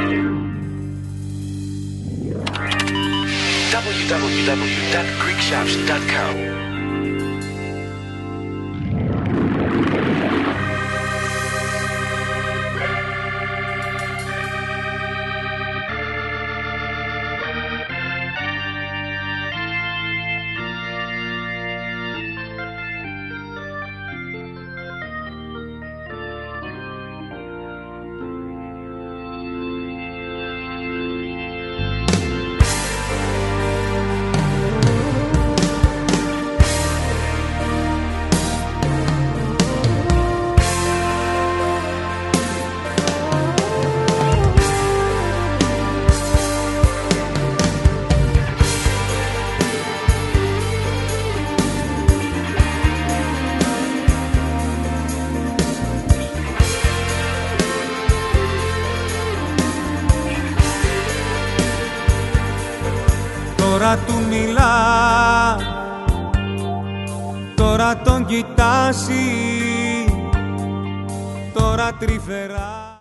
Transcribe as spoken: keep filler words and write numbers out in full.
double-u double-u double-u τελεία greek shops τελεία com Τώρα του μιλά, τώρα τον κοιτάζει, τώρα τρυφερά.